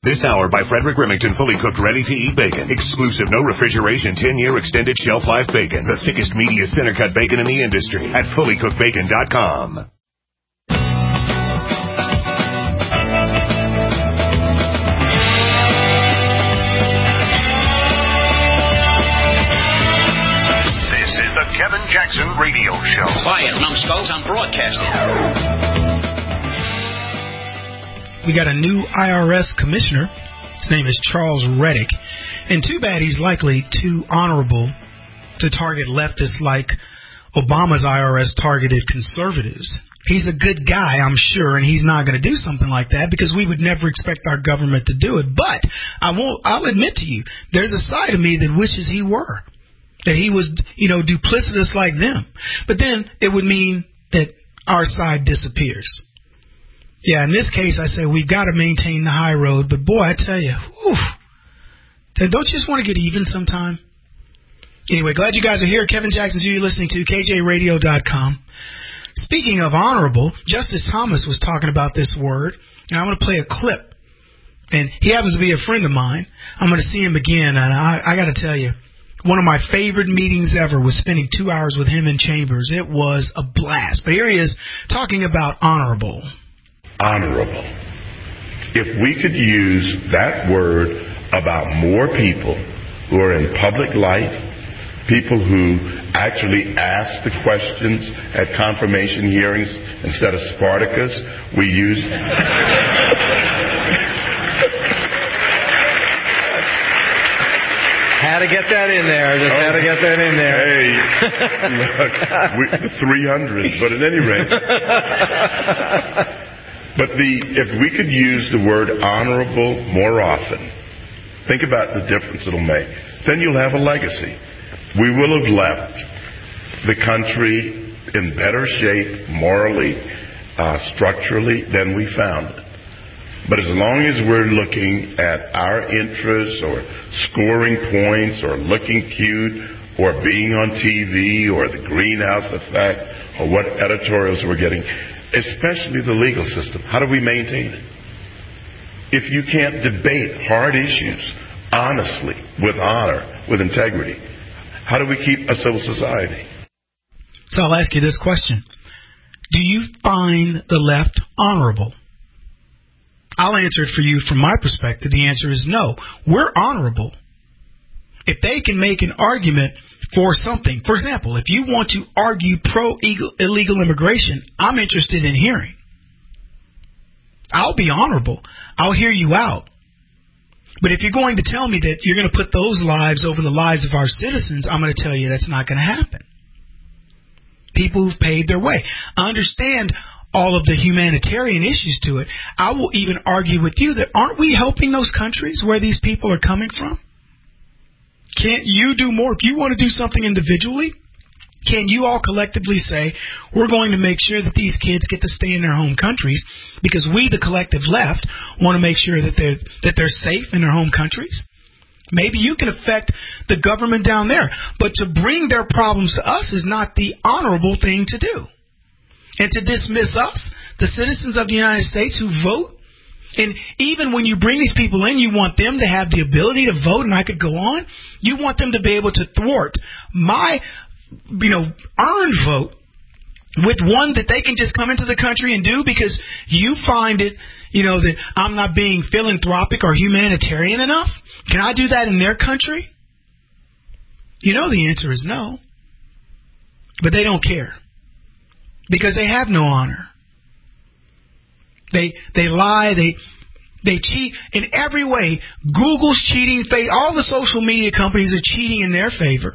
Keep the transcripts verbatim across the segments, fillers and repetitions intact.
This hour by Frederick Remington, fully cooked, ready-to-eat bacon. Exclusive, no refrigeration, ten-year extended shelf life bacon. The thickest, meatiest, center-cut bacon in the industry at fully cooked bacon dot com. This is the Kevin Jackson Radio Show. Quiet, numbskulls, I'm broadcasting. We got a new I R S commissioner. His name is Charles Reddick. And too bad he's likely too honorable to target leftists like Obama's I R S targeted conservatives. He's a good guy, I'm sure, and he's not going to do something like that because we would never expect our government to do it. But I won't, I'll admit to you, there's a side of me that wishes he were. That he was, you know, duplicitous like them. But then it would mean that our side disappears. Yeah, in this case, I say we've got to maintain the high road. But, boy, I tell you, whew, don't you just want to get even sometime? Anyway, glad you guys are here. Kevin Jackson's who you're listening to, K J radio dot com. Speaking of honorable, Justice Thomas was talking about this word, and I'm going to play a clip. And he happens to be a friend of mine. I'm going to see him again, and I, I got to tell you, one of my favorite meetings ever was spending two hours with him in Chambers. It was a blast. But here he is talking about honorable. Honorable. If we could use that word about more people who are in public life, people who actually ask the questions at confirmation hearings instead of Spartacus, we use... Had to get that in there. Just oh, had to get that in there. Hey, look, we, the three hundred, but at any rate... But the if we could use the word honorable more often, think about the difference it'll make. Then you'll have a legacy. We will have left the country in better shape morally, uh, structurally than we found it. But as long as we're looking at our interests or scoring points or looking cute or being on T V or the greenhouse effect or what editorials we're getting, especially the legal system, how do we maintain it? If you can't debate hard issues honestly, with honor, with integrity, how do we keep a civil society? So I'll ask you this question. Do you find the left honorable? I'll answer it for you from my perspective. The answer is no. We're honorable. If they can make an argument for something, for example, if you want to argue pro-illegal immigration, I'm interested in hearing. I'll be honorable. I'll hear you out. But if you're going to tell me that you're going to put those lives over the lives of our citizens, I'm going to tell you that's not going to happen. People who've paid their way. I understand all of the humanitarian issues to it. I will even argue with you that aren't we helping those countries where these people are coming from? Can't you do more? If you want to do something individually, can you all collectively say, we're going to make sure that these kids get to stay in their home countries because we, the collective left, want to make sure that they're, that they're safe in their home countries? Maybe you can affect the government down there. But to bring their problems to us is not the honorable thing to do. And to dismiss us, the citizens of the United States who vote, and even when you bring these people in, you want them to have the ability to vote, and I could go on. You want them to be able to thwart my, you know, earned vote with one that they can just come into the country and do because you find it, you know, that I'm not being philanthropic or humanitarian enough. Can I do that in their country? You know the answer is no. But they don't care because they have no honor. They they lie, they they cheat in every way. Google's cheating, all the social media companies are cheating in their favor.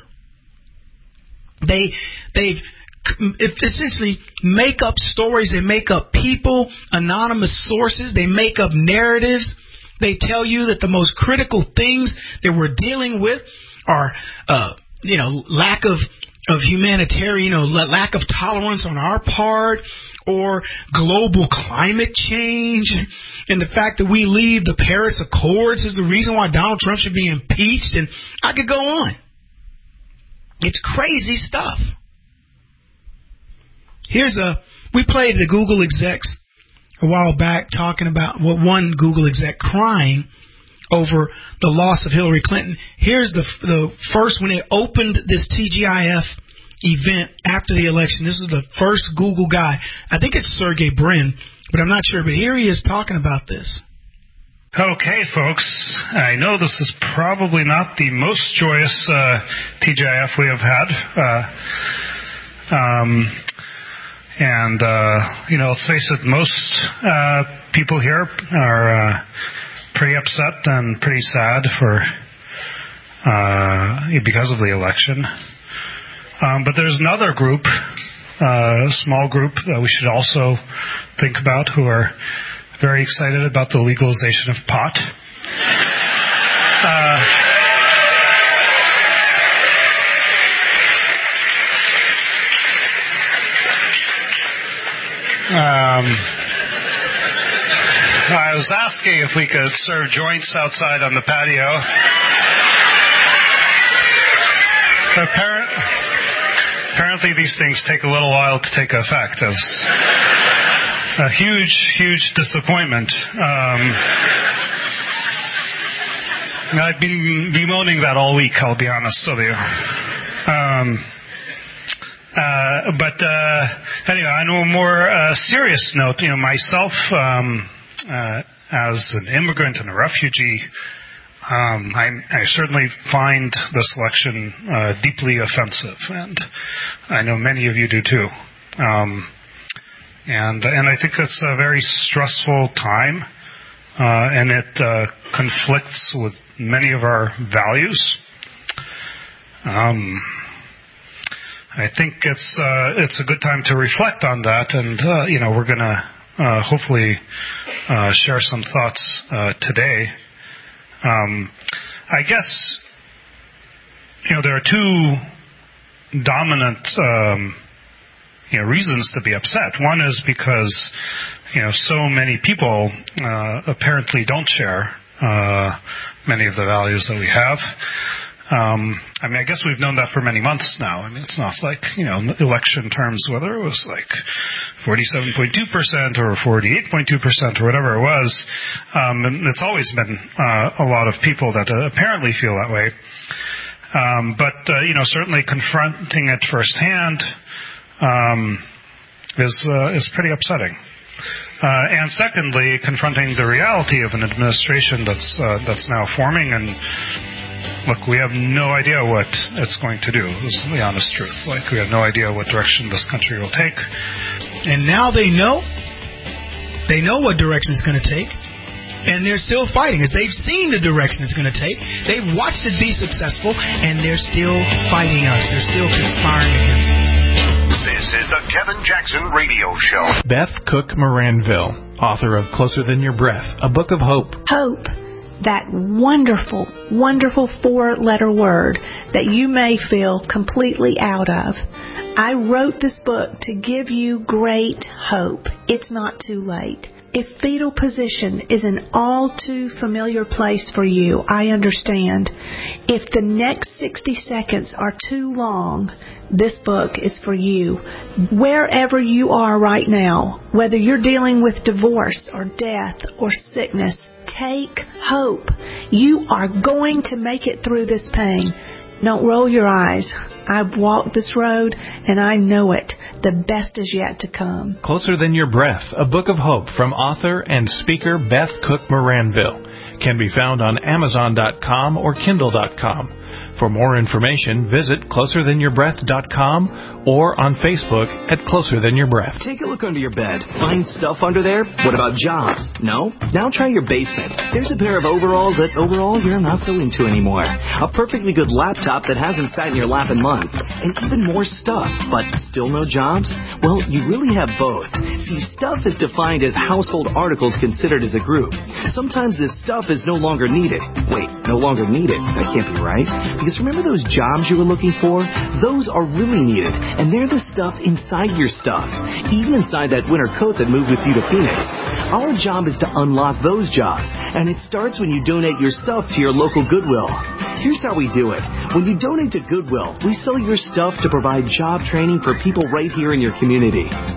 They they've essentially make up stories, they make up people, anonymous sources, they make up narratives. They tell you that the most critical things that we're dealing with are uh, you know, lack of of humanitarian, you know, lack of tolerance on our part, or global climate change, and the fact that we leave the Paris Accords is the reason why Donald Trump should be impeached, and I could go on. It's crazy stuff. Here's a, we played the Google execs a while back talking about what well, one Google exec crying over the loss of Hillary Clinton. Here's the the first, when they opened this T G I F event after the election. This is the first Google guy. I think it's Sergey Brin, but I'm not sure. But here he is talking about this. Okay, folks, I know this is probably not the most joyous uh, T G I F we have had. Uh, um, and, uh, you know, let's face it, most uh, people here are uh, pretty upset and pretty sad for uh, because of the election. Um, but there's another group, uh, a small group that we should also think about, who are very excited about the legalization of pot. Uh, um, I was asking if we could serve joints outside on the patio. Apparent, apparently these things take a little while to take effect. It's a huge, huge disappointment. Um, I've been bemoaning that all week, I'll be honest with you. Um, uh, but uh, anyway, on a more uh, serious note, you know, myself, um, uh, as an immigrant and a refugee, Um, I, I certainly find this election uh, deeply offensive, and I know many of you do too. Um, and and I think it's a very stressful time, uh, and it uh, conflicts with many of our values. Um, I think it's uh, it's a good time to reflect on that, and uh, you know we're going to uh, hopefully uh, share some thoughts uh, today. Um, I guess, you know, there are two dominant, um, you know, reasons to be upset. One is because, you know, so many people uh, apparently don't share uh, many of the values that we have. Um, I mean, I guess we've known that for many months now. I mean, it's not like, you know, election terms, whether it was like forty-seven point two percent or forty-eight point two percent or whatever it was. Um, and it's always been uh, a lot of people that uh, apparently feel that way. Um, but, uh, you know, certainly confronting it firsthand um, is, uh, is pretty upsetting. Uh, and secondly, confronting the reality of an administration that's, uh, that's now forming. And look, we have no idea what it's going to do, is the honest truth. Like, we have no idea what direction this country will take. And now they know. They know what direction it's going to take. And they're still fighting, as they've seen the direction it's going to take. They've watched it be successful, and they're still fighting us. They're still conspiring against us. This is the Kevin Jackson Radio Show. Beth Cook Moranville, author of Closer Than Your Breath, a book of hope. Hope. That wonderful, wonderful four-letter word that you may feel completely out of. I wrote this book to give you great hope. It's not too late. If fetal position is an all too familiar place for you, I understand. If the next sixty seconds are too long, this book is for you. Wherever you are right now, whether you're dealing with divorce or death or sickness, take hope. You are going to make it through this pain. Don't roll your eyes. I've walked this road, and I know it. The best is yet to come. Closer Than Your Breath, a book of hope from author and speaker Beth Cook Moranville. Can be found on Amazon dot com or Kindle dot com. For more information, visit closer than your breath dot com or on Facebook at Closer Than Your Breath. Take a look under your bed. Find stuff under there? What about jobs? No? Now try your basement. There's a pair of overalls that overall you're not so into anymore. A perfectly good laptop that hasn't sat in your lap in months. And even more stuff, but still no jobs? Well, you really have both. See, stuff is defined as household articles considered as a group. Sometimes this stuff is no longer needed. Wait, no longer needed? That can't be right. Because remember those jobs you were looking for? Those are really needed, and they're the stuff inside your stuff, even inside that winter coat that moved with you to Phoenix. Our job is to unlock those jobs, and it starts when you donate your stuff to your local Goodwill. Here's how we do it. When you donate to Goodwill, we sell your stuff to provide job training for people right here in your community.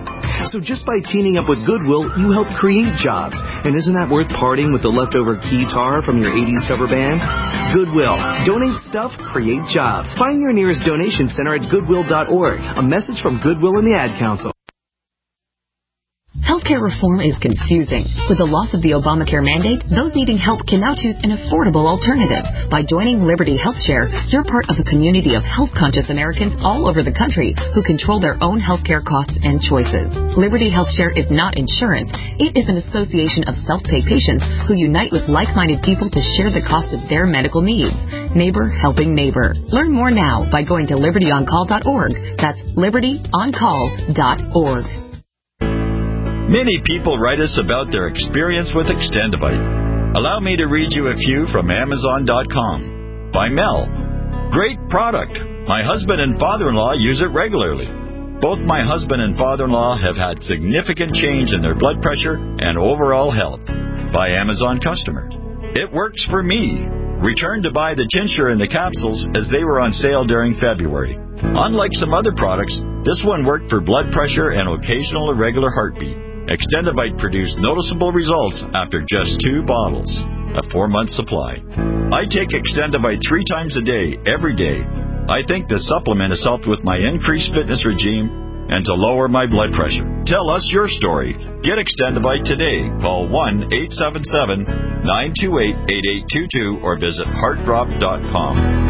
So just by teaming up with Goodwill, you help create jobs. And isn't that worth parting with the leftover guitar from your eighties cover band? Goodwill. Donate stuff, create jobs. Find your nearest donation center at goodwill dot org. A message from Goodwill and the Ad Council. Healthcare reform is confusing. With the loss of the Obamacare mandate, those needing help can now choose an affordable alternative. By joining Liberty HealthShare, you're part of a community of health-conscious Americans all over the country who control their own healthcare costs and choices. Liberty HealthShare is not insurance. It is an association of self-pay patients who unite with like-minded people to share the cost of their medical needs. Neighbor helping neighbor. Learn more now by going to liberty on call dot org. That's liberty on call dot org. Many people write us about their experience with Extendivite. Allow me to read you a few from Amazon dot com. By Mel. Great product. My husband and father-in-law use it regularly. Both my husband and father-in-law have had significant change in their blood pressure and overall health. By Amazon customer. It works for me. Returned to buy the tincture and the capsules as they were on sale during February. Unlike some other products, this one worked for blood pressure and occasional irregular heartbeat. Extendivite produced noticeable results after just two bottles, a four-month supply. I take Extendivite three times a day, every day. I think the supplement has helped with my increased fitness regime and to lower my blood pressure. Tell us your story. Get Extendivite today. Call one eight seven seven, nine two eight, eight eight two two or visit heart drop dot com.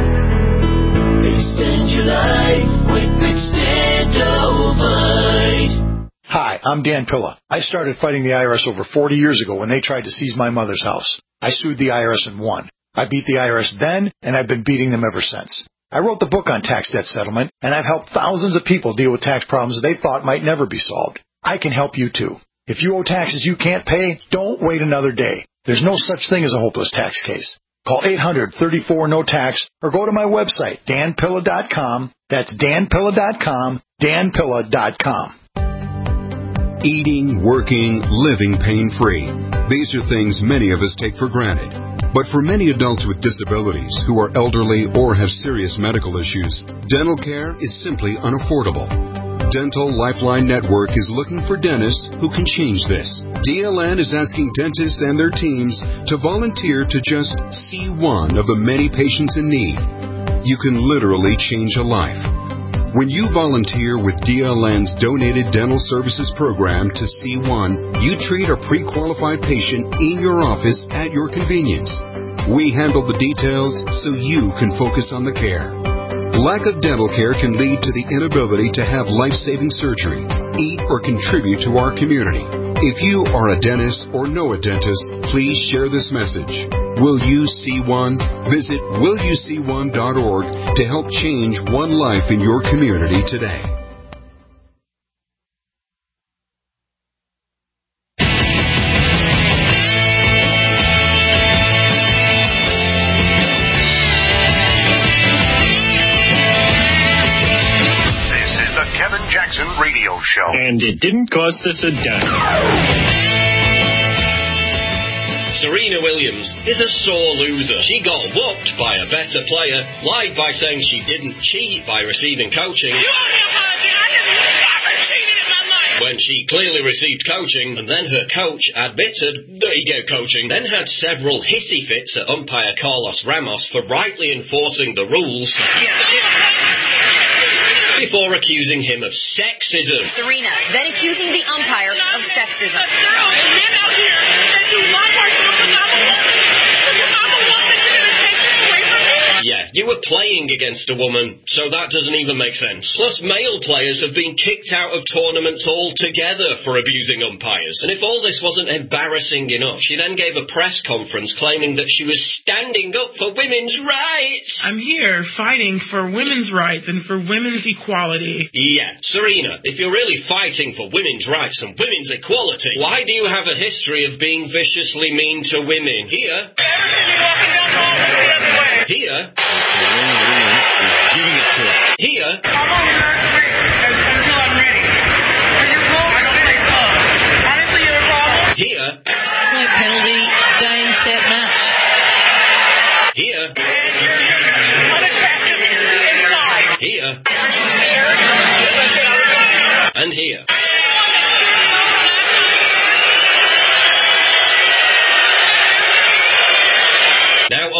Extend your life with Extendivite. Hi, I'm Dan Pilla. I started fighting the I R S over forty years ago when they tried to seize my mother's house. I sued the I R S and won. I beat the I R S then, and I've been beating them ever since. I wrote the book on tax debt settlement, and I've helped thousands of people deal with tax problems they thought might never be solved. I can help you too. If you owe taxes you can't pay, don't wait another day. There's no such thing as a hopeless tax case. Call eight hundred, thirty-four, no tax or go to my website, dan pilla dot com. That's dan pilla dot com, dan pilla dot com. Eating, working, living pain-free. These are things many of us take for granted. But for many adults with disabilities who are elderly or have serious medical issues, dental care is simply unaffordable. Dental Lifeline Network is looking for dentists who can change this. D L N is asking dentists and their teams to volunteer to just see one of the many patients in need. You can literally change a life. When you volunteer with D L N's Donated Dental Services Program to C one, you treat a pre-qualified patient in your office at your convenience. We handle the details so you can focus on the care. Lack of dental care can lead to the inability to have life-saving surgery, eat, or contribute to our community. If you are a dentist or know a dentist, please share this message. Will you see one? Visit will you see one dot org to help change one life in your community today. This is the Kevin Jackson Radio Show. And it didn't cost us a dime. Serena Williams is a sore loser. She got whooped by a better player, lied by saying she didn't cheat by receiving coaching. You owe me an apology. I never cheated in my life. When she clearly received coaching, and then her coach admitted that he gave coaching, then had several hissy fits at umpire Carlos Ramos for rightly enforcing the rules. Before accusing him of sexism. Serena then accusing the umpire of sexism. But girls and men out here that do lot more stuff than I'm a woman. Because I'm a woman, you're going to take this away from me? Yeah, you were playing against a woman, so that doesn't even make sense. Plus, male players have been kicked out of tournaments altogether for abusing umpires. And if all this wasn't embarrassing enough, she then gave a press conference claiming that she was standing up for women's rights. I'm here fighting for women's rights and for women's equality. Yeah, Serena, if you're really fighting for women's rights and women's equality, why do you have a history of being viciously mean to women? Here, here, Giving it to her. here, I'm only not free until I'm ready. Are you cool? I don't think so. Honestly, you're a problem? here, Point penalty, game, set, match. here, Unattractive inside. here, and here.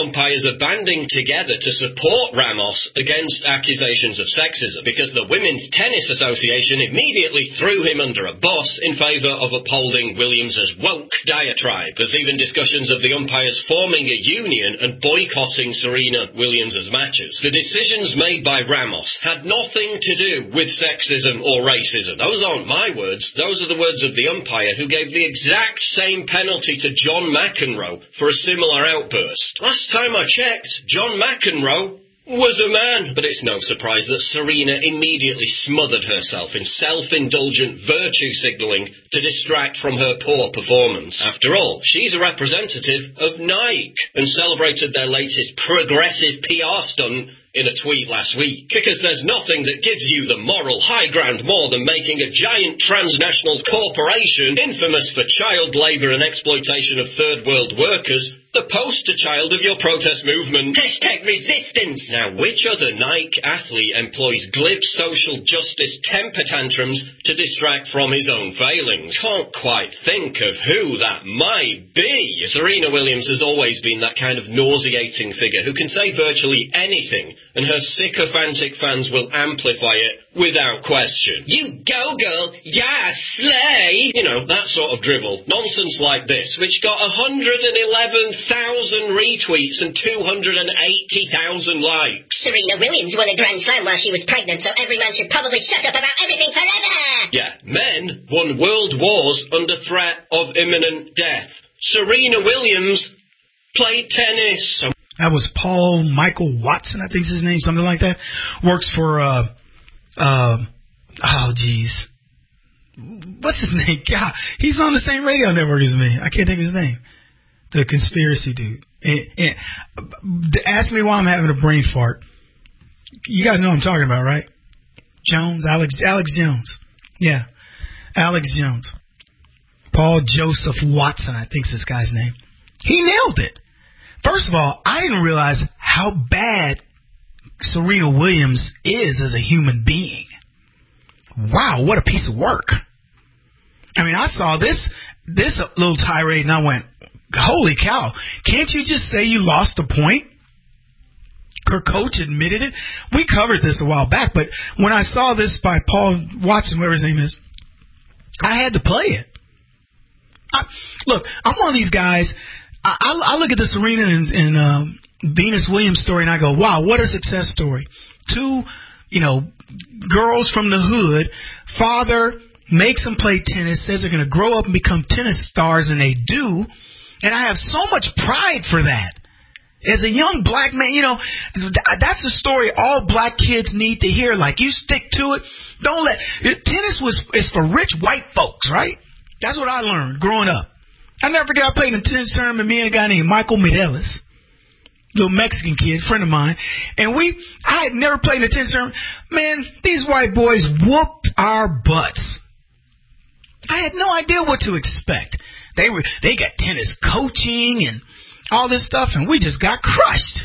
umpires are banding together to support Ramos against accusations of sexism, because the Women's Tennis Association immediately threw him under a bus in favour of upholding Williams' woke diatribe. There's even discussions of the umpires forming a union and boycotting Serena Williams' matches. The decisions made by Ramos had nothing to do with sexism or racism. Those aren't my words. Those are the words of the umpire who gave the exact same penalty to John McEnroe for a similar outburst. Last time I checked, John McEnroe was a man. But it's no surprise that Serena immediately smothered herself in self-indulgent virtue signalling to distract from her poor performance. After all, she's a representative of Nike and celebrated their latest progressive P R stunt in a tweet last week. Because there's nothing that gives you the moral high ground more than making a giant transnational corporation infamous for child labour and exploitation of third world workers the poster child of your protest movement. Hashtag resistance. Now, which other Nike athlete employs glib social justice temper tantrums to distract from his own failings? Can't quite think of who that might be. Serena Williams has always been that kind of nauseating figure who can say virtually anything, and her sycophantic fans will amplify it without question. You go, girl. Yeah, slay. You know, that sort of drivel. Nonsense like this, which got one hundred eleven thousand retweets and two hundred eighty thousand likes. Serena Williams won a Grand Slam while she was pregnant, so every man should probably shut up about everything forever. Yeah, men won world wars under threat of imminent death. Serena Williams played tennis. That was Paul Michael Watson, I think is his name, something like that. Works for, uh, uh, oh, geez. What's his name? God, he's on the same radio network as me. I can't think of his name. The conspiracy dude. And, and, ask me why I'm having a brain fart. You guys know what I'm talking about, right? Jones, Alex, Alex Jones. Yeah, Alex Jones. Paul Joseph Watson, I think is this guy's name. He nailed it. First of all, I didn't realize how bad Serena Williams is as a human being. Wow, what a piece of work. I mean, I saw this this little tirade and I went, holy cow, can't you just say you lost a point? Her coach admitted it. We covered this a while back, but when I saw this by Paul Watson, whatever his name is, I had to play it. I, look, I'm one of these guys. I, I look at the Serena and, and um, Venus Williams story and I go, wow, what a success story. Two, you know, girls from the hood, father makes them play tennis, says they're going to grow up and become tennis stars, and they do. And I have so much pride for that. As a young black man, you know, that's a story all black kids need to hear. Like, you stick to it. Don't let, tennis was is for rich white folks, right? That's what I learned growing up. I never forget, I played in a tennis tournament, me and a guy named Michael Mireles, little Mexican kid, friend of mine, and we, I had never played in a tennis tournament. Man, these white boys whooped our butts. I had no idea what to expect. They were, they got tennis coaching and all this stuff, and we just got crushed.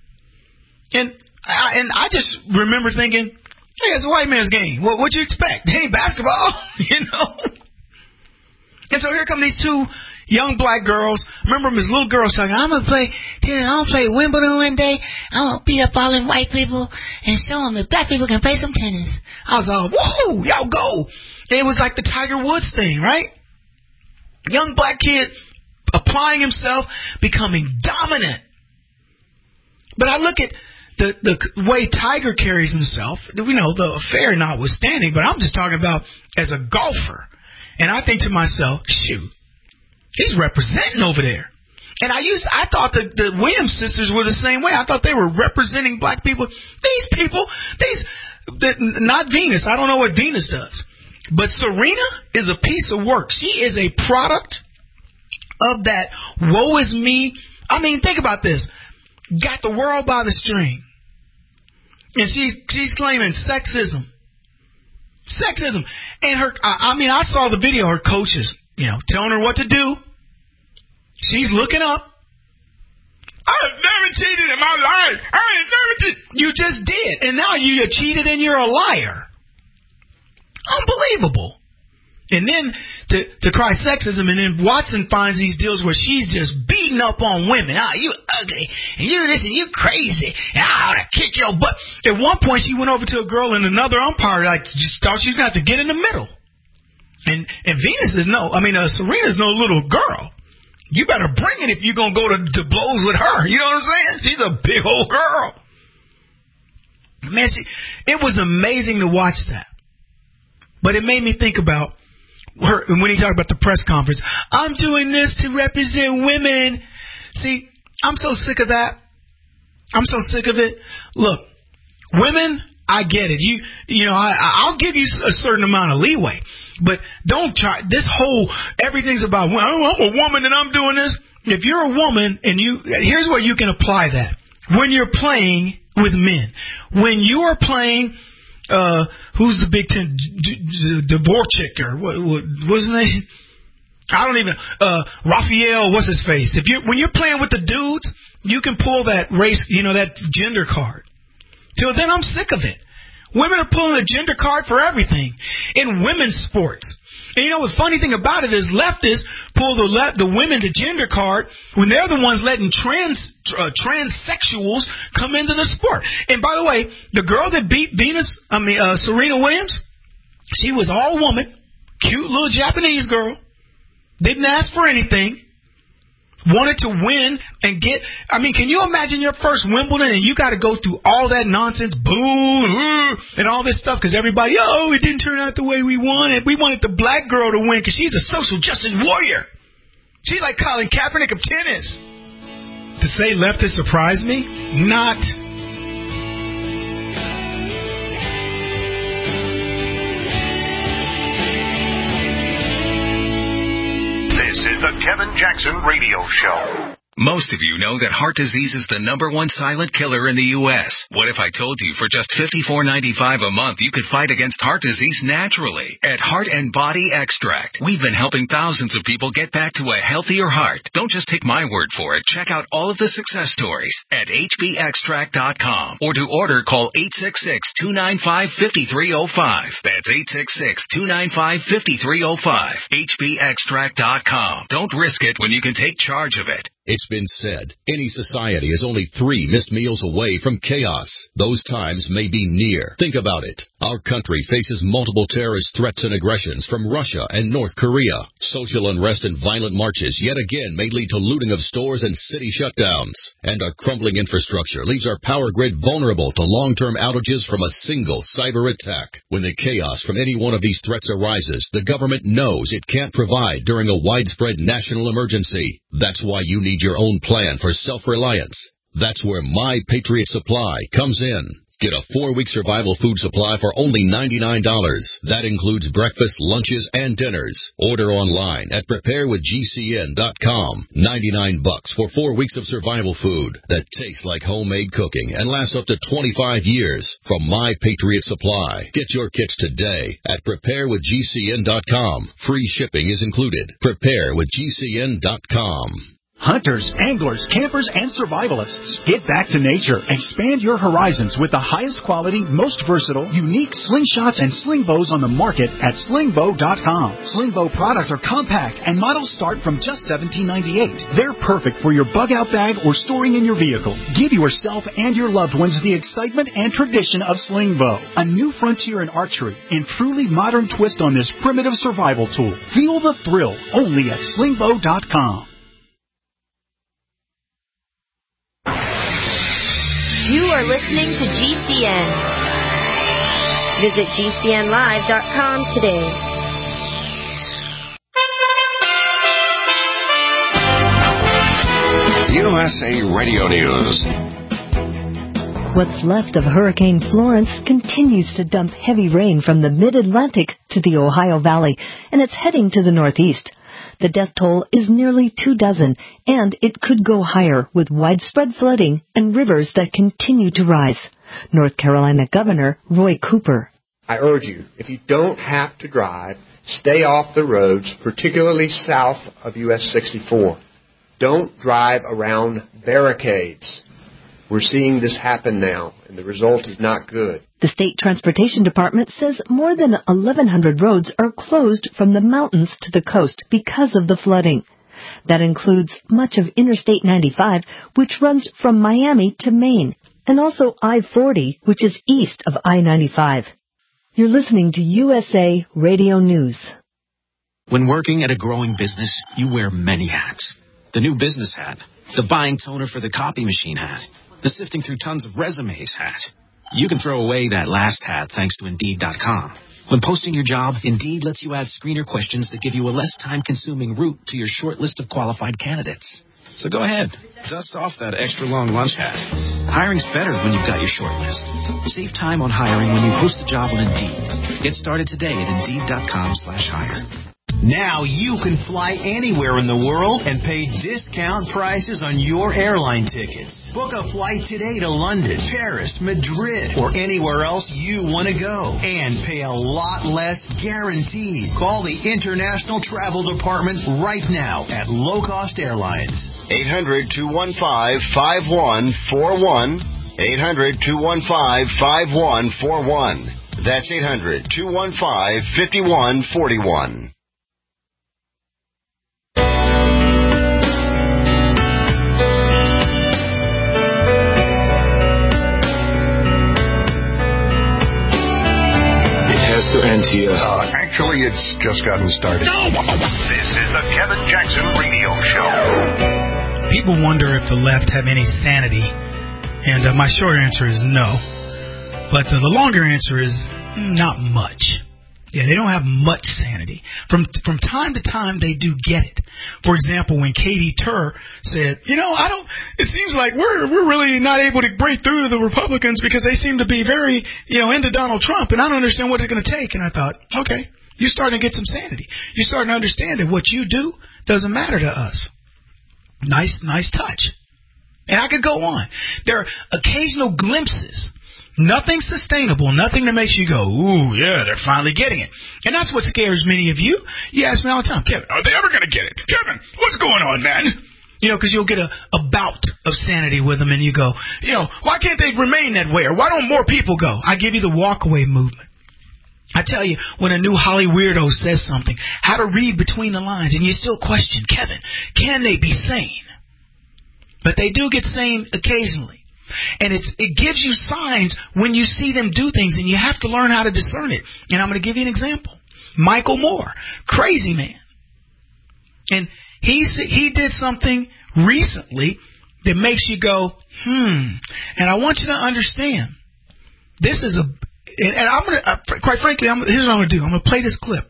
And I, and I just remember thinking, hey, it's a white man's game. What would you expect? It ain't basketball, you know? And so here come these two young black girls. Remember them as little girls talking, I'm going to play tennis. I'm going to play Wimbledon one day. I'm going to beat up all them white people and show them that black people can play some tennis. I was all, whoa, y'all go. And it was like the Tiger Woods thing, right? Young black kid applying himself, becoming dominant. But I look at the, the way Tiger carries himself, you know, the affair notwithstanding, but I'm just talking about as a golfer. And I think to myself, shoot, he's representing over there. And I used, I thought that the Williams sisters were the same way. I thought they were representing black people. These people, these, not Venus. I don't know what Venus does. But Serena is a piece of work. She is a product of that woe is me. I mean, think about this. Got the world by the string. And she's, she's claiming sexism. Sexism. And her, I, I mean, I saw the video, her coaches, you know, telling her what to do. She's looking up. I've never cheated in my life. I ain't never cheated. You just did. And now you cheated and you're a liar. Unbelievable. And then to, to cry sexism, and then Watson finds these deals where she's just beating up on women. Ah, you ugly, and you this, and you crazy, and I ought to kick your butt. At one point, she went over to a girl and another umpire, like, just thought she was going to have to get in the middle. And and Venus is no, I mean, uh, Serena's no little girl. You better bring it if you're going to go to, to blows with her. You know what I'm saying? She's a big old girl. Man, she, it was amazing to watch that. But it made me think about her, when he talked about the press conference. I'm doing this to represent women. See, I'm so sick of that. I'm so sick of it. Look, women, I get it. You, you know, I, I'll give you a certain amount of leeway. But don't try, this whole, everything's about, well, I'm a woman and I'm doing this. If you're a woman and you, here's where you can apply that. When you're playing with men. When you are playing, uh, who's the Big Ten, Dvorak or what, what, what's his name? I don't even, uh, Raphael, what's his face? If you, when you're playing with the dudes, you can pull that race, you know, that gender card. Till then, I'm sick of it. Women are pulling a gender card for everything in women's sports. And you know, the funny thing about it is leftists pull the le- the women to gender card when they're the ones letting trans uh, transsexuals come into the sport. And by the way, the girl that beat Venus, I mean uh, Serena Williams, she was all woman, cute little Japanese girl, didn't ask for anything. Wanted to win and get, I mean, can you imagine your first Wimbledon and you got to go through all that nonsense, boo, and all this stuff because everybody, oh, it didn't turn out the way we wanted. We wanted the black girl to win because she's a social justice warrior. She's like Colin Kaepernick of tennis. To say leftists surprise me? Not. This is the Kevin Jackson Radio Show. Most of you know that heart disease is the number one silent killer in the U S What if I told you for just fifty-four ninety-five a month you could fight against heart disease naturally? At Heart and Body Extract, we've been helping thousands of people get back to a healthier heart. Don't just take my word for it. Check out all of the success stories at H B extract dot com. Or to order, call eight six six, two nine five, five three zero five. That's eight six six, two nine five, five three zero five. H B extract dot com. Don't risk it when you can take charge of it. It's been said, any society is only three missed meals away from chaos. Those times may be near. Think about it. Our country faces multiple terrorist threats and aggressions from Russia and North Korea. Social unrest and violent marches yet again may lead to looting of stores and city shutdowns. And our crumbling infrastructure leaves our power grid vulnerable to long-term outages from a single cyber attack. When the chaos from any one of these threats arises, the government knows it can't provide during a widespread national emergency. That's why you need your own plan for self-reliance. That's where My Patriot Supply comes in. Get a four-week survival food supply for only ninety-nine dollars. That includes breakfast, lunches, and dinners. Order online at prepare with G C N dot com. ninety-nine bucks for four weeks of survival food that tastes like homemade cooking and lasts up to twenty-five years from My Patriot Supply. Get your kits today at prepare with G C N dot com. Free shipping is included. prepare with G C N dot com. Hunters, anglers, campers, and survivalists. Get back to nature. Expand your horizons with the highest quality, most versatile, unique slingshots and sling bows on the market at sling bow dot com. Sling bow products are compact and models start from just seventeen ninety-eight. They're perfect for your bug out bag or storing in your vehicle. Give yourself and your loved ones the excitement and tradition of sling bow. A new frontier in archery and truly modern twist on this primitive survival tool. Feel the thrill only at sling bow dot com. You are listening to G C N. Visit G C N live dot com today. U S A Radio News. What's left of Hurricane Florence continues to dump heavy rain from the mid-Atlantic to the Ohio Valley, and it's heading to the northeast. The death toll is nearly two dozen, and it could go higher with widespread flooding and rivers that continue to rise. North Carolina Governor Roy Cooper. I urge you, if you don't have to drive, stay off the roads, particularly south of U S sixty-four. Don't drive around barricades. We're seeing this happen now, and the result is not good. The State Transportation Department says more than eleven hundred roads are closed from the mountains to the coast because of the flooding. That includes much of Interstate ninety-five, which runs from Miami to Maine, and also I forty, which is east of I ninety-five. You're listening to U S A Radio News. When working at a growing business, you wear many hats. The new business hat, the buying toner for the copy machine hat, the sifting through tons of resumes hat. You can throw away that last hat thanks to Indeed dot com. When posting your job, Indeed lets you add screener questions that give you a less time-consuming route to your short list of qualified candidates. So go ahead, dust off that extra-long lunch hat. Hiring's better when you've got your short list. Save time on hiring when you post a job on Indeed. Get started today at Indeed dot com slash hire. Now you can fly anywhere in the world and pay discount prices on your airline tickets. Book a flight today to London, Paris, Madrid, or anywhere else you want to go. And pay a lot less guaranteed. Call the International Travel Department right now at Low Cost Airlines. eight hundred, two one five, five one four one. eight hundred, two one five, five one four one. That's eight hundred, two one five, five one four one. To end here. Uh, actually, it's just gotten started. No! This is the Kevin Jackson Radio Show. People wonder if the left have any sanity, and uh, my short answer is no. But uh, the longer answer is not much. Yeah, they don't have much sanity. From from time to time, they do get it. For example, when Katie Tur said, you know, I don't, it seems like we're we're really not able to break through the Republicans because they seem to be very, you know, into Donald Trump, and I don't understand what it's going to take. And I thought, okay, you're starting to get some sanity. You're starting to understand that what you do doesn't matter to us. Nice, nice touch. And I could go on. There are occasional glimpses. Nothing sustainable, nothing that makes you go, ooh, yeah, they're finally getting it. And that's what scares many of you. You ask me all the time, Kevin, are they ever going to get it? Kevin, what's going on, man? You know, because you'll get a, a bout of sanity with them, and you go, you know, why can't they remain that way? Or why don't more people go? I give you the walkaway movement. I tell you, when a new Holly weirdo says something, how to read between the lines, and you still question, Kevin, can they be sane? But they do get sane occasionally. And it's it gives you signs when you see them do things, and you have to learn how to discern it. And I'm going to give you an example. Michael Moore, crazy man. And he he did something recently that makes you go, hmm. And I want you to understand, this is a, and I'm going to, quite frankly, I'm, here's what I'm going to do. I'm going to play this clip.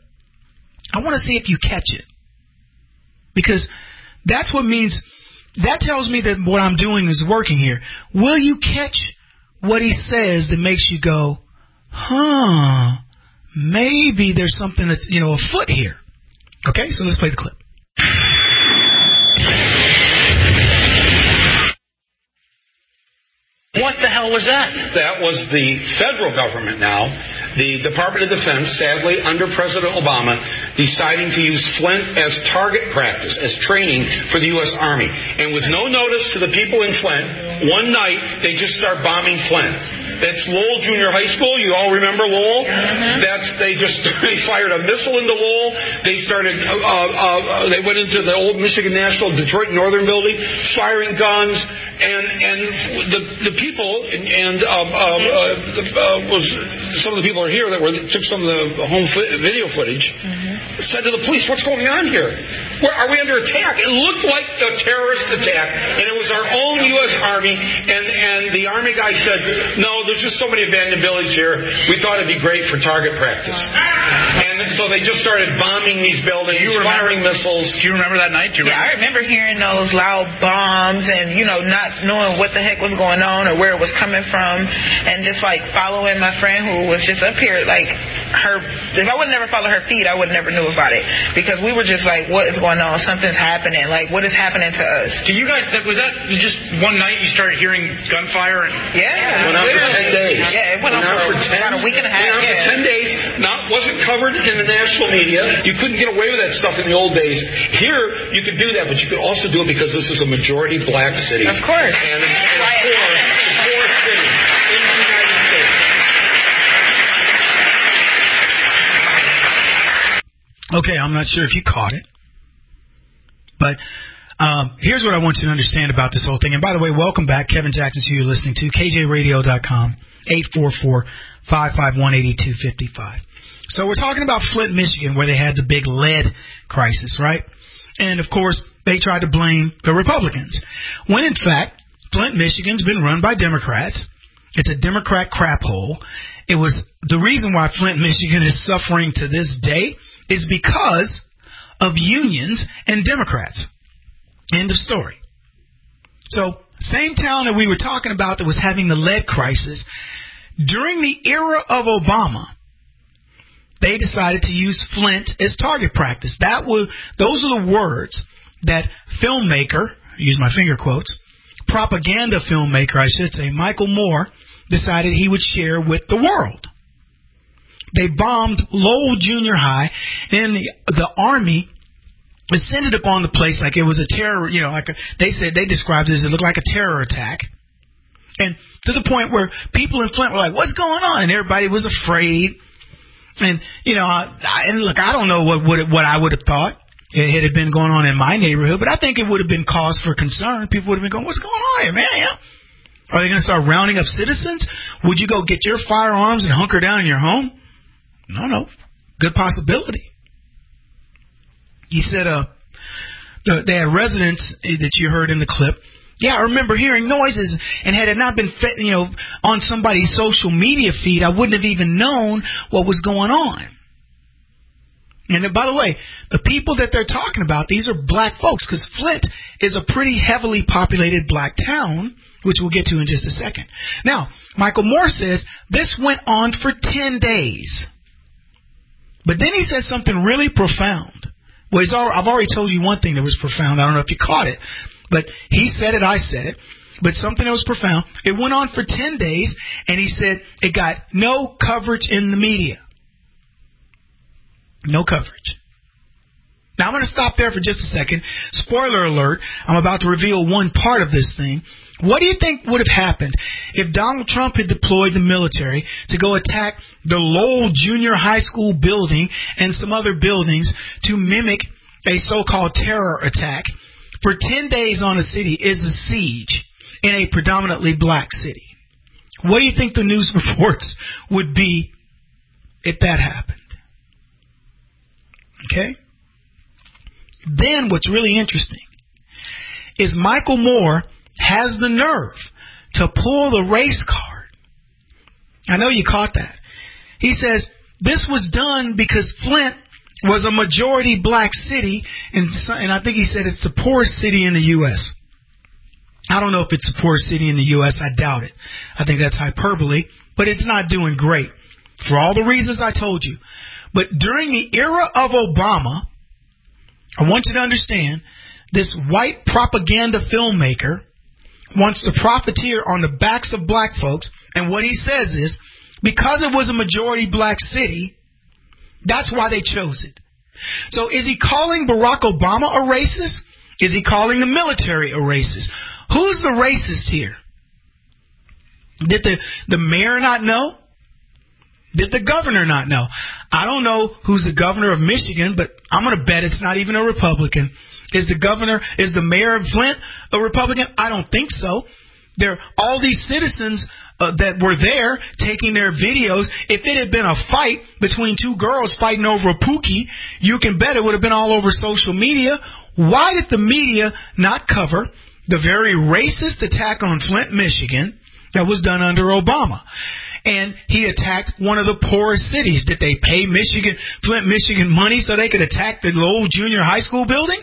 I want to see if you catch it. Because that's what means... That tells me that what I'm doing is working here. Will you catch what he says that makes you go, huh, maybe there's something that's, you know, afoot here? Okay, so let's play the clip. What the hell was that? That was the federal government now, the Department of Defense, sadly, under President Obama, deciding to use Flint as target practice, as training for the U S Army. And with no notice to the people in Flint, one night they just start bombing Flint. That's Lowell Junior High School. You all remember Lowell? Mm-hmm. That's they just they fired a missile into Lowell. They started. Uh, uh, they went into the old Michigan National Detroit Northern Building, firing guns, and and the the people and, and uh, uh, uh, uh, was some of the people are here that were took some of the home fo- video footage. Mm-hmm. Said to the police, "What's going on here? Where, are we under attack?" It looked like a terrorist attack, and it was our own U S Army. And and the Army guy said, "No, there's just so many abandoned buildings here. We thought it'd be great for target practice." And so they just started bombing these buildings, you remember, firing missiles. Do you remember that night? Do you yeah, remember? I remember hearing those loud bombs and, you know, not knowing what the heck was going on or where it was coming from, and just like following my friend who was just up here, like her. If I would never follow her feed, I would never knew about it, because we were just like, what is going on? Something's happening. Like, what is happening to us? Do you guys? Was that just one night you started hearing gunfire? And yeah, it went on for ten days. Yeah, it went, went on for, for ten, about a week and a half. Went on yeah. for ten days. Not wasn't covered in the national media. You couldn't get away with that stuff in the old days. Here, you could do that, but you could also do it because this is a majority black city. Of course. And, and of course, Okay, I'm not sure if you caught it. But um, here's what I want you to understand about this whole thing. And by the way, welcome back. Kevin Jackson, who you're listening to, K J radio dot com, eight four four, five five one, eight two five five. So we're talking about Flint, Michigan, where they had the big lead crisis, right? And, of course, they tried to blame the Republicans. When, in fact, Flint, Michigan's been run by Democrats. It's a Democrat crap hole. It was the reason why Flint, Michigan is suffering to this day is because of unions and Democrats. End of story. So, same town that we were talking about that was having the lead crisis, during the era of Obama, they decided to use Flint as target practice. That were, those are the words that filmmaker, use my finger quotes, propaganda filmmaker, I should say, Michael Moore, decided he would share with the world. They bombed Lowell Junior High, and the, the Army ascended upon the place like it was a terror, you know, like a, they said, they described it as it looked like a terror attack. And to the point where people in Flint were like, what's going on? And everybody was afraid. And, you know, I, and look, I don't know what would what I would have thought it had been going on in my neighborhood, but I think it would have been cause for concern. People would have been going, what's going on here, man? Are they going to start rounding up citizens? Would you go get your firearms and hunker down in your home? No, no. Good possibility. He said uh, the, they had residents that you heard in the clip. Yeah, I remember hearing noises, and had it not been, you know, on somebody's social media feed, I wouldn't have even known what was going on. And by the way, the people that they're talking about, these are black folks, because Flint is a pretty heavily populated black town, which we'll get to in just a second. Now, Michael Moore says this went on for ten days. But then he says something really profound. Well, he's all, I've already told you one thing that was profound. I don't know if you caught it. But he said it, I said it. But something that was profound. It went on for ten days, and he said it got no coverage in the media. No coverage. Now, I'm going to stop there for just a second. Spoiler alert, I'm about to reveal one part of this thing. What do you think would have happened if Donald Trump had deployed the military to go attack the Lowell Junior High School building and some other buildings to mimic a so-called terror attack? For ten days on a city is a siege in a predominantly black city. What do you think the news reports would be if that happened? Okay? Then what's really interesting is Michael Moore has the nerve to pull the race card. I know you caught that. He says this was done because Flint was a majority black city, and, and I think he said it's the poorest city in the U S I don't know if it's the poorest city in the U S I doubt it. I think that's hyperbole, but it's not doing great for all the reasons I told you. But during the era of Obama, I want you to understand, this white propaganda filmmaker wants to profiteer on the backs of black folks, and what he says is, because it was a majority black city, that's why they chose it. So is he calling Barack Obama a racist? Is he calling the military a racist? Who's the racist here? Did the, the mayor not know? Did the governor not know? I don't know who's the governor of Michigan, but I'm going to bet it's not even a Republican. Is the governor, is the mayor of Flint a Republican? I don't think so. There, all these citizens uh, that were there taking their videos, if it had been a fight between two girls fighting over a pookie, you can bet it would have been all over social media. Why did the media not cover the very racist attack on Flint, Michigan that was done under Obama? And he attacked one of the poorest cities. Did they pay Michigan, Flint, Michigan money so they could attack the Lowell Junior High School building?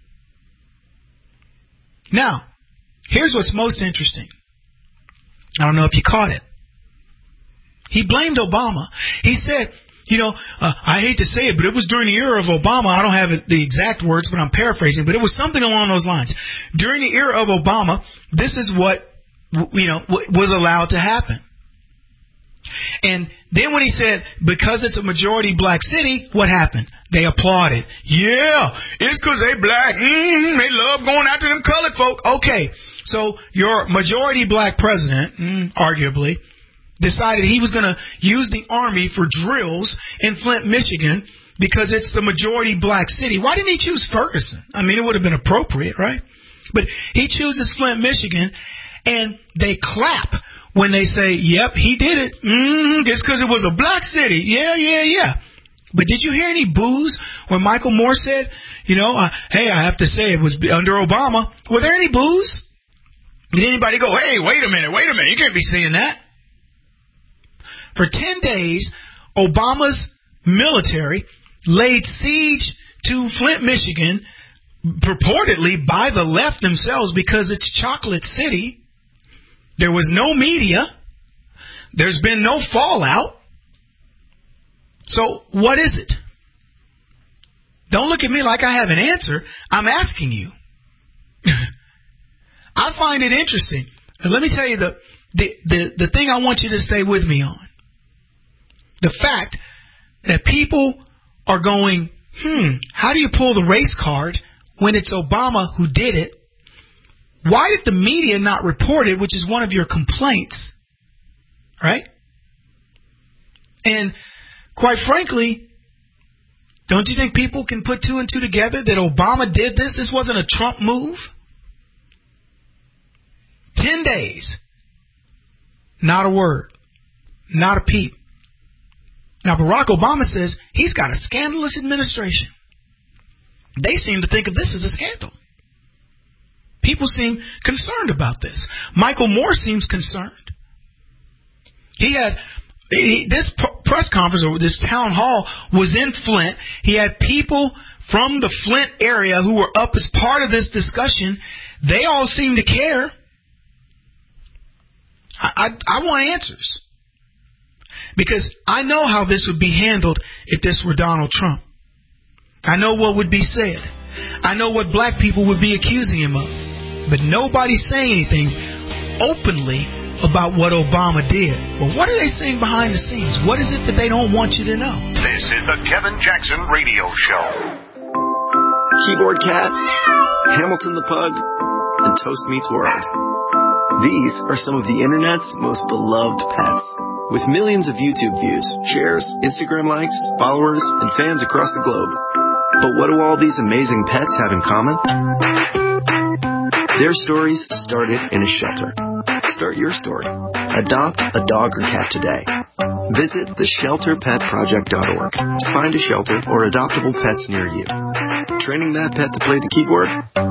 Now, here's what's most interesting. I don't know if you caught it. He blamed Obama. He said, you know, uh, I hate to say it, but it was during the era of Obama. I don't have it, the exact words, but I'm paraphrasing. But it was something along those lines. During the era of Obama, this is what, you know, was allowed to happen. And then when he said, because it's a majority black city, what happened? They applauded. Yeah, it's because they black. Mm, they love going after them colored folk. Okay, so your majority black president, mm, arguably, decided he was going to use the Army for drills in Flint, Michigan, because it's the majority black city. Why didn't he choose Ferguson? I mean, it would have been appropriate, right? But he chooses Flint, Michigan, and they clap when they say, yep, he did it. Mm-hmm, it's because it was a black city. Yeah, yeah, yeah. But did you hear any boos when Michael Moore said, you know, uh, hey, I have to say it was under Obama? Were there any boos? Did anybody go, hey, wait a minute, wait a minute, you can't be saying that? For ten days, Obama's military laid siege to Flint, Michigan, purportedly by the left themselves because it's Chocolate City. There was no media. There's been no fallout. So what is it? Don't look at me like I have an answer. I'm asking you. I find it interesting. And let me tell you the, the, the, the thing I want you to stay with me on. The fact that people are going, hmm, how do you pull the race card when it's Obama who did it? Why did the media not report it, which is one of your complaints? Right? And quite frankly, don't you think people can put two and two together that Obama did this? This wasn't a Trump move? Ten days. Not a word. Not a peep. Now, Barack Obama says he's got a scandalous administration. They seem to think of this as a scandal. People seem concerned about this. Michael Moore seems concerned. He had he, this press conference or this town hall was in Flint. He had people from the Flint area who were up as part of this discussion. They all seem to care. I, I, I want answers. Because I know how this would be handled if this were Donald Trump. I know what would be said. I know what black people would be accusing him of. But nobody's saying anything openly about what Obama did. Well, what are they saying behind the scenes? What is it that they don't want you to know? This is the Kevin Jackson Radio Show. Keyboard Cat, Hamilton the Pug, and Toast Meets World. These are some of the internet's most beloved pets. With millions of YouTube views, shares, Instagram likes, followers, and fans across the globe. But what do all these amazing pets have in common? Their stories started in a shelter. Start your story. Adopt a dog or cat today. Visit the shelter pet project dot org to find a shelter or adoptable pets near you. Training that pet to play the keyboard?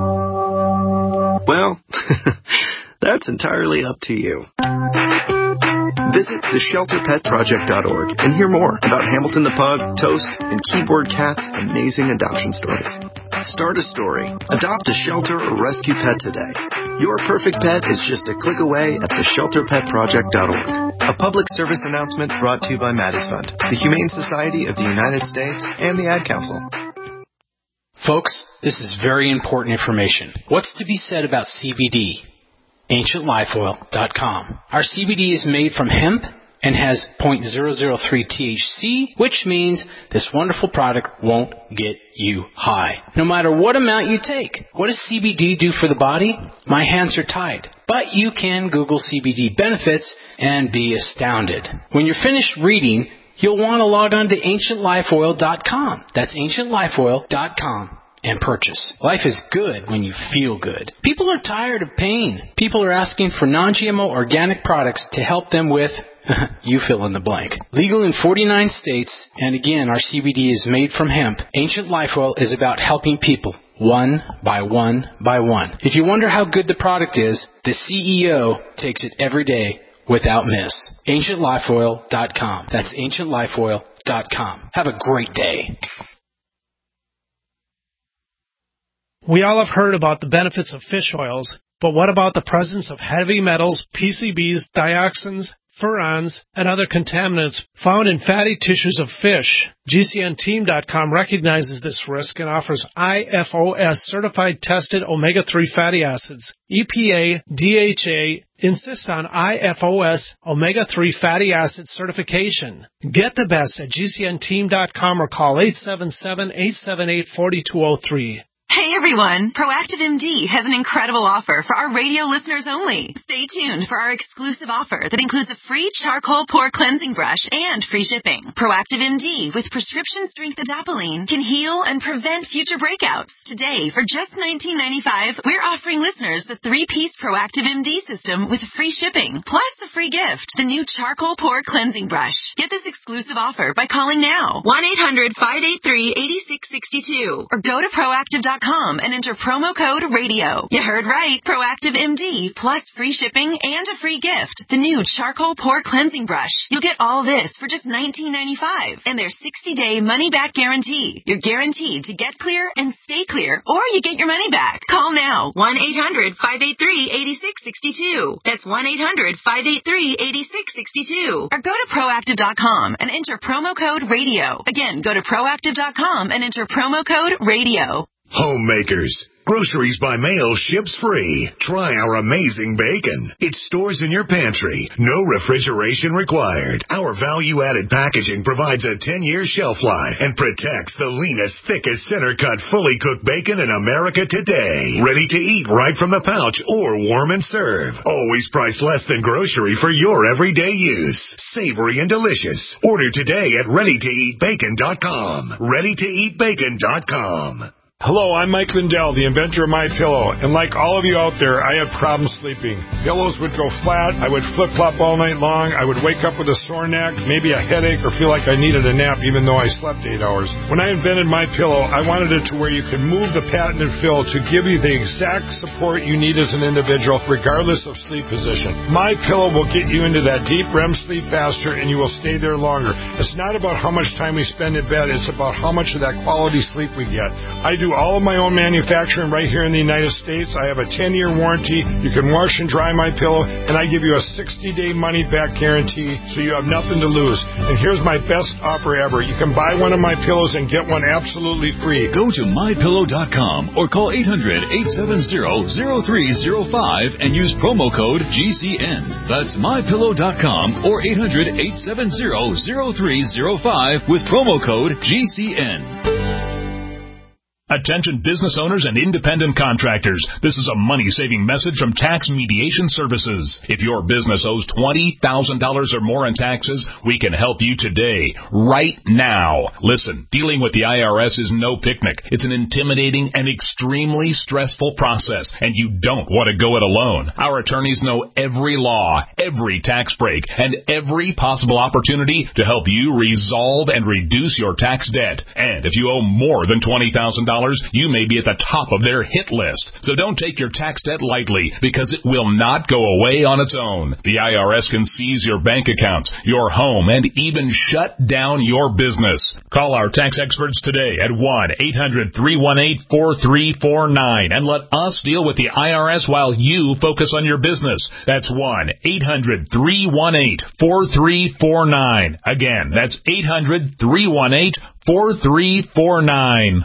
Well, that's entirely up to you. Visit the shelter pet project dot org and hear more about Hamilton the Pug, Toast, and Keyboard Cat's amazing adoption stories. Start a story. Adopt a shelter or rescue pet today. Your perfect pet is just a click away at the shelter pet project dot org. A public service announcement brought to you by Maddie's Fund, the Humane Society of the United States, and the Ad Council. Folks, this is very important information. What's to be said about C B D? ancient life oil dot com. Our C B D is made from hemp and has zero point zero zero three T H C, which means this wonderful product won't get you high, no matter what amount you take. What does C B D do for the body? My hands are tied. But you can Google C B D benefits and be astounded. When you're finished reading, you'll want to log on to ancient life oil dot com. That's ancient life oil dot com. And purchase. Life is good when you feel good. People are tired of pain. People are asking for non G M O organic products to help them with, you fill in the blank. Legal in forty-nine states, and again, our C B D is made from hemp. Ancient Life Oil is about helping people, one by one by one. If you wonder how good the product is, the C E O takes it every day without miss. ancient life oil dot com. That's ancient life oil dot com. Have a great day. We all have heard about the benefits of fish oils, but what about the presence of heavy metals, P C Bs, dioxins, furans, and other contaminants found in fatty tissues of fish? G C N team dot com recognizes this risk and offers I F O S-certified tested omega three fatty acids. E P A, D H A insist on I F O S omega three fatty acid certification. Get the best at G C N team dot com or call eight seven seven, eight seven eight, four two zero three. Hey everyone, Proactive M D has an incredible offer for our radio listeners only. Stay tuned for our exclusive offer that includes a free charcoal pore cleansing brush and free shipping. Proactive M D with prescription strength adapalene can heal and prevent future breakouts. Today, for just nineteen ninety-five dollars, we're offering listeners the three-piece Proactive M D system with free shipping, plus a free gift, the new charcoal pore cleansing brush. Get this exclusive offer by calling now, one eight hundred, five eight three, eight six six two, or go to proactive dot com and enter promo code radio. You heard right. Proactive M D plus free shipping and a free gift. The new charcoal pore cleansing brush. You'll get all this for just nineteen ninety-five dollars and their sixty-day money-back guarantee. You're guaranteed to get clear and stay clear, or you get your money back. Call now. one eight hundred, five eight three, eight six six two. That's one eight hundred, five eight three, eight six six two. Or go to proactive dot com and enter promo code radio. Again, go to proactive dot com and enter promo code radio. Homemakers. Groceries by mail ships free. Try our amazing bacon. It stores in your pantry. No refrigeration required. Our value-added packaging provides a ten-year shelf life and protects the leanest, thickest, center-cut, fully cooked bacon in America today. Ready to eat right from the pouch or warm and serve. Always priced less than grocery for your everyday use. Savory and delicious. Order today at ready to eat bacon dot com. ready to eat bacon dot com. Hello, I'm Mike Lindell, the inventor of MyPillow, and like all of you out there, I had problems sleeping. Pillows would go flat, I would flip-flop all night long, I would wake up with a sore neck, maybe a headache, or feel like I needed a nap even though I slept eight hours. When I invented MyPillow, I wanted it to where you could move the patented fill to give you the exact support you need as an individual, regardless of sleep position. MyPillow will get you into that deep R E M sleep faster, and you will stay there longer. It's not about how much time we spend in bed, it's about how much of that quality sleep we get. I do all of my own manufacturing right here in the United States. I have a ten-year warranty. You can wash and dry my pillow, and I give you a sixty-day money-back guarantee, so you have nothing to lose. And here's my best offer ever. You can buy one of my pillows and get one absolutely free. Go to my pillow dot com or call eight hundred, eight seven zero, zero three zero five and use promo code G C N. That's my pillow dot com or eight hundred, eight seven zero, zero three zero five with promo code G C N. Attention business owners and independent contractors. This is a money-saving message from Tax Mediation Services. If your business owes twenty thousand dollars or more in taxes, we can help you today, right now. Listen, dealing with the I R S is no picnic. It's an intimidating and extremely stressful process, and you don't want to go it alone. Our attorneys know every law, every tax break, and every possible opportunity to help you resolve and reduce your tax debt. And if you owe more than twenty thousand dollars, you may be at the top of their hit list. So don't take your tax debt lightly, because it will not go away on its own. The I R S can seize your bank accounts, your home, and even shut down your business. Call our tax experts today at one eight hundred, three one eight, four three four nine and let us deal with the I R S while you focus on your business. That's one eight hundred, three one eight, four three four nine. Again, that's eight hundred, three one eight, four three four nine.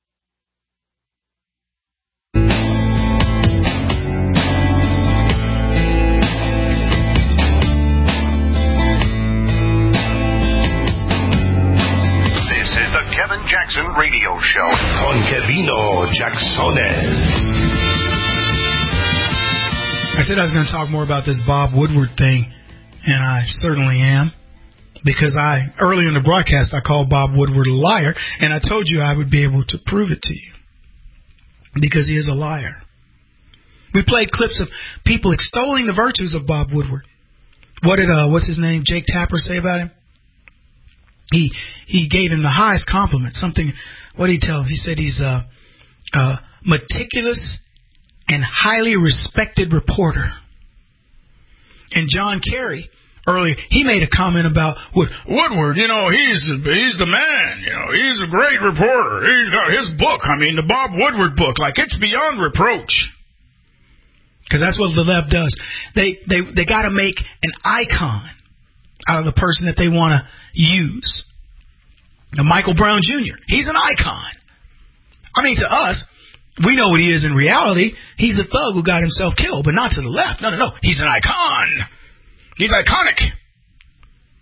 Kevin Jackson Radio Show on Kevino Jacksones. I said I was going to talk more about this Bob Woodward thing, and I certainly am, because I early in the broadcast I called Bob Woodward a liar, and I told you I would be able to prove it to you, because he is a liar. We played clips of people extolling the virtues of Bob Woodward. What did uh, what's his name, Jake Tapper, say about him? He he gave him the highest compliment. Something, what did he tell him? He said he's a, a meticulous and highly respected reporter. And John Kerry, earlier, he made a comment about Woodward. You know, he's he's the man. You know, he's a great reporter. He's got his book. I mean, the Bob Woodward book, like it's beyond reproach. Because that's what the left does. They they they got to make an icon out of the person that they want to use. Now, Michael Brown Junior, he's an icon. I mean, to us, we know what he is in reality. He's a thug who got himself killed, but not to the left. No, no, no. He's an icon. He's iconic.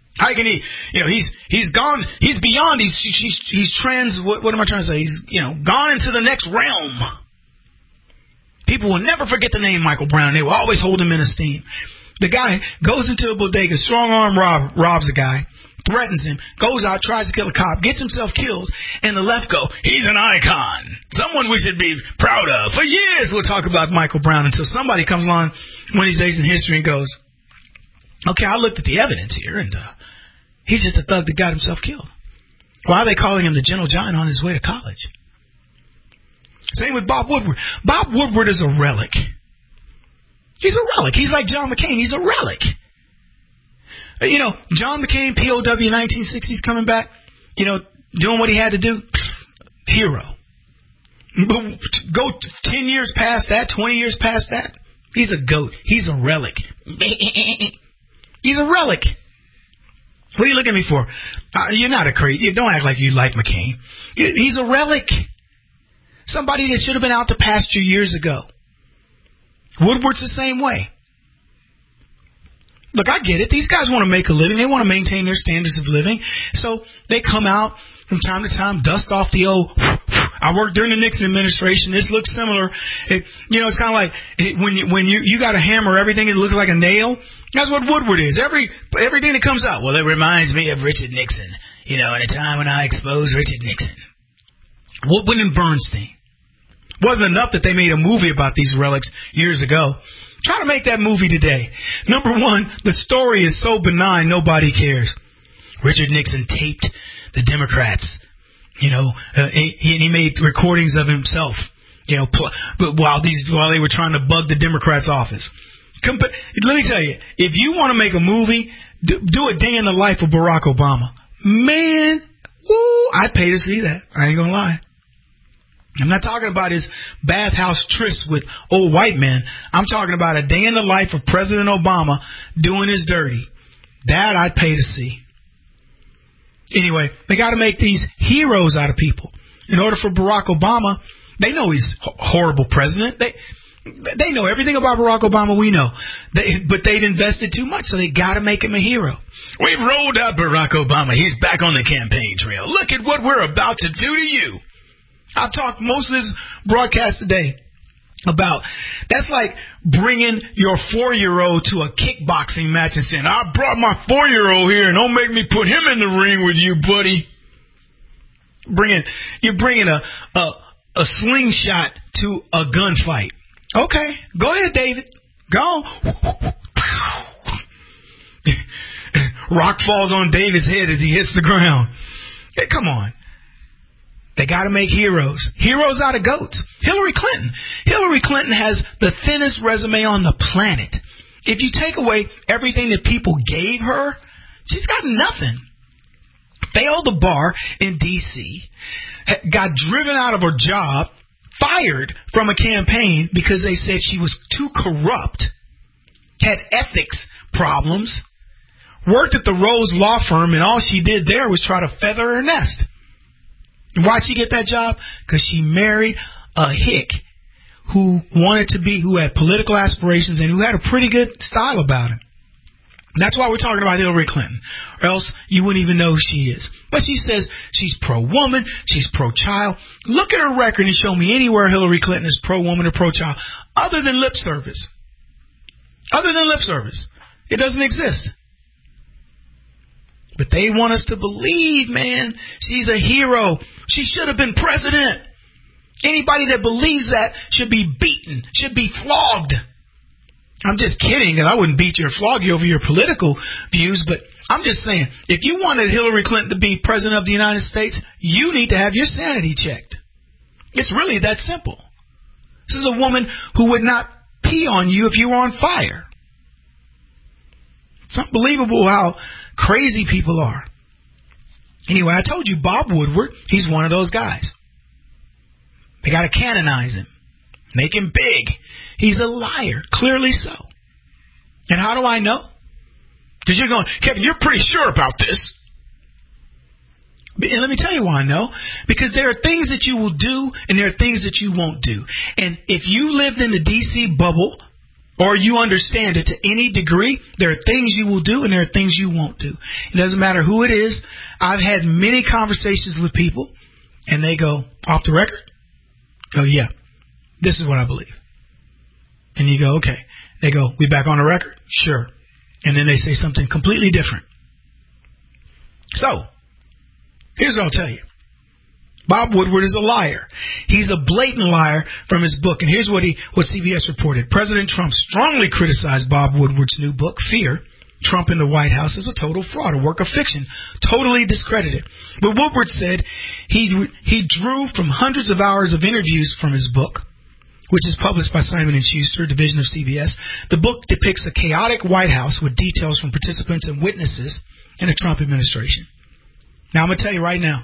How can he, you know, he's he's gone, he's beyond, he's he's he's trans, what, what am I trying to say? He's, you know, gone into the next realm. People will never forget the name Michael Brown. They will always hold him in esteem. The guy goes into a bodega, strong arm rob, robs a guy, threatens him, goes out, tries to kill a cop, gets himself killed, and the left go, he's an icon, someone we should be proud of. For years we'll talk about Michael Brown until somebody comes along one of these days in history and goes, okay, I looked at the evidence here, and uh, he's just a thug that got himself killed. Why are they calling him the Gentle Giant on his way to college? Same with Bob Woodward. Bob Woodward is a relic. He's a relic. He's like John McCain. He's a relic. You know, John McCain, P O W, nineteen sixties, coming back, you know, doing what he had to do. Hero. But go ten years past that, twenty years past that, he's a goat. He's a relic. He's a relic. What are you looking at me for? Uh, you're not a crazy. Don't act like you like McCain. He's a relic. Somebody that should have been out to pasture years ago. Woodward's the same way. Look, I get it. These guys want to make a living. They want to maintain their standards of living. So they come out from time to time, dust off the old, I worked during the Nixon administration. This looks similar. It, you know, it's kind of like it, when you, when you, you got to hammer everything, it looks like a nail. That's what Woodward is. Every Everything that comes out, well, it reminds me of Richard Nixon. You know, at a time when I exposed Richard Nixon. Woodward and Bernstein. Wasn't enough that they made a movie about these relics years ago. Try to make that movie today. Number one, the story is so benign, nobody cares. Richard Nixon taped the Democrats. You know, uh, he, he made recordings of himself. You know, pl- but while these while they were trying to bug the Democrats' office. Compa- Let me tell you, if you want to make a movie, do, do a day in the life of Barack Obama. Man, woo, I'd pay to see that. I ain't gonna lie. I'm not talking about his bathhouse trysts with old white men. I'm talking about a day in the life of President Obama doing his dirty. That I'd pay to see. Anyway, they got to make these heroes out of people. In order for Barack Obama, they know he's a horrible president. They they know everything about Barack Obama we know. They, but they'd invested too much, so they got to make him a hero. We've rolled out Barack Obama. He's back on the campaign trail. Look at what we're about to do to you. I've talked most of this broadcast today about that's like bringing your four-year-old to a kickboxing match and saying, I brought my four-year-old here and don't make me put him in the ring with you, buddy. Bringing, you're bringing a, a, a slingshot to a gunfight. Okay, go ahead, David. Go. Rock falls on David's head as he hits the ground. Hey, come on. They got to make heroes. Heroes out of goats. Hillary Clinton. Hillary Clinton has the thinnest resume on the planet. If you take away everything that people gave her, she's got nothing. Failed the bar in D C, got driven out of her job, fired from a campaign because they said she was too corrupt, had ethics problems, worked at the Rose Law Firm, and all she did there was try to feather her nest. Why'd she get that job? Because she married a hick who wanted to be, who had political aspirations and who had a pretty good style about him. That's why we're talking about Hillary Clinton, or else you wouldn't even know who she is. But she says she's pro-woman, she's pro-child. Look at her record and show me anywhere Hillary Clinton is pro-woman or pro-child, other than lip service. Other than lip service. It doesn't exist. But they want us to believe, man, she's a hero. She should have been president. Anybody that believes that should be beaten, should be flogged. I'm just kidding, and I wouldn't beat you or flog you over your political views, but I'm just saying, if you wanted Hillary Clinton to be president of the United States, you need to have your sanity checked. It's really that simple. This is a woman who would not pee on you if you were on fire. It's unbelievable how crazy people are. Anyway, I told you Bob Woodward, he's one of those guys. They got to canonize him. Make him big. He's a liar. Clearly so. And how do I know? Because you're going, Kevin, you're pretty sure about this. And let me tell you why I know. Because there are things that you will do and there are things that you won't do. And if you lived in the D C bubble or you understand it to any degree, there are things you will do and there are things you won't do. It doesn't matter who it is. I've had many conversations with people, and they go, off the record? Go, yeah, this is what I believe. And you go, okay. They go, we back on the record? Sure. And then they say something completely different. So, here's what I'll tell you. Bob Woodward is a liar. He's a blatant liar from his book. And here's what he, what C B S reported. President Trump strongly criticized Bob Woodward's new book, Fear. Trump in the White House is a total fraud, a work of fiction, totally discredited. But Woodward said he he drew from hundreds of hours of interviews from his book, which is published by Simon and Schuster, division of C B S. The book depicts a chaotic White House with details from participants and witnesses in the Trump administration. Now, I'm going to tell you right now,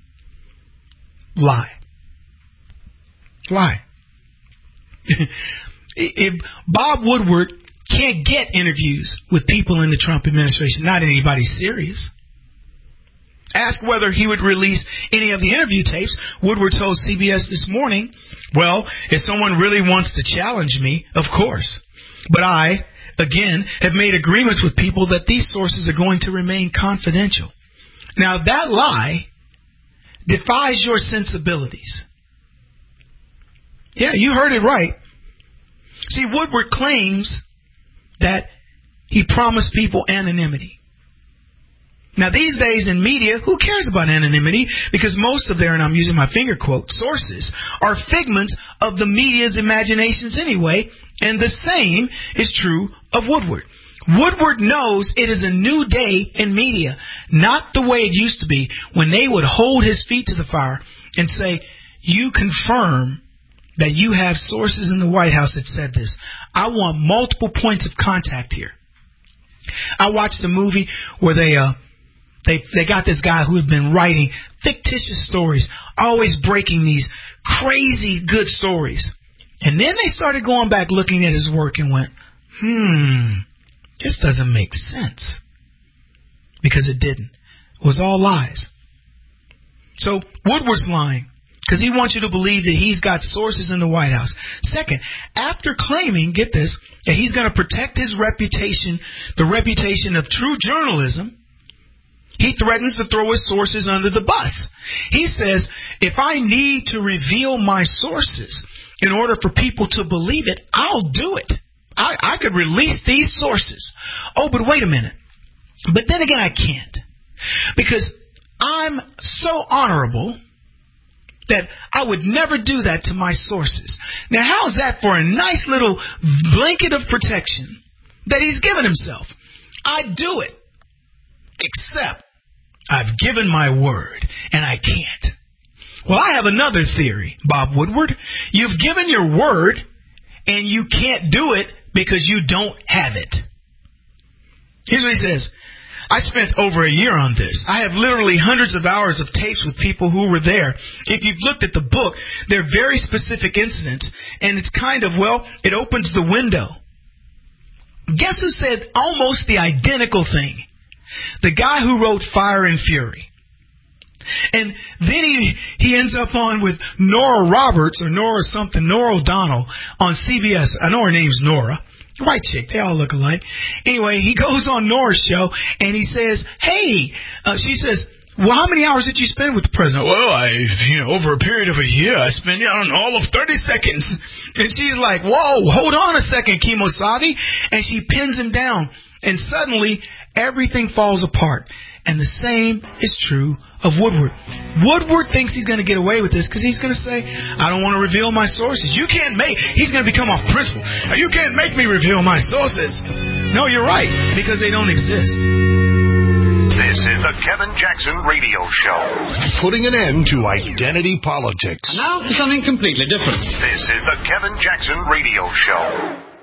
lie. Lie. If Bob Woodward can't get interviews with people in the Trump administration, not anybody serious. Asked whether he would release any of the interview tapes, Woodward told C B S this morning, well, if someone really wants to challenge me, of course. But I, again, have made agreements with people that these sources are going to remain confidential. Now, that lie defies your sensibilities. Yeah, you heard it right. See, Woodward claims that he promised people anonymity. Now, these days in media, who cares about anonymity? Because most of their, and I'm using my finger quote, sources are figments of the media's imaginations anyway, and the same is true of Woodward. Woodward knows it is a new day in media, not the way it used to be when they would hold his feet to the fire and say, you confirm that you have sources in the White House that said this. I want multiple points of contact here. I watched a movie where they uh they they got this guy who had been writing fictitious stories, always breaking these crazy good stories. And then they started going back looking at his work and went, hmm, this doesn't make sense. Because it didn't. It was all lies. So Woodward's lying because he wants you to believe that he's got sources in the White House. Second, after claiming, get this, that he's going to protect his reputation, the reputation of true journalism, he threatens to throw his sources under the bus. He says, if I need to reveal my sources in order for people to believe it, I'll do it. I, I could release these sources. Oh, but wait a minute. But then again, I can't. Because I'm so honorable that I would never do that to my sources. Now, how's that for a nice little blanket of protection that he's given himself? I'd do it. Except I've given my word, and I can't. Well, I have another theory, Bob Woodward. You've given your word, and you can't do it because you don't have it. Here's what he says. I spent over a year on this. I have literally hundreds of hours of tapes with people who were there. If you've looked at the book, they're very specific incidents, and it's kind of, well, it opens the window. Guess who said almost the identical thing? The guy who wrote Fire and Fury. And then he he ends up on with Nora Roberts or Nora something, Nora O'Donnell on C B S. I know her name's Nora. White chick, they all look alike. Anyway, he goes on Nora's show and he says, hey, uh, she says, well, how many hours did you spend with the president? Well, I, you know, over a period of a year, I spent, I don't know, all of thirty seconds. And she's like, whoa, hold on a second, Kemosabe. And she pins him down. And suddenly, everything falls apart. And the same is true of Woodward. Woodward thinks he's going to get away with this because he's going to say, I don't want to reveal my sources. You can't make, he's going to become off principle. You can't make me reveal my sources. No, you're right, because they don't exist. This is the Kevin Jackson Radio Show. Putting an end to identity politics. Now for something completely different. This is the Kevin Jackson Radio Show.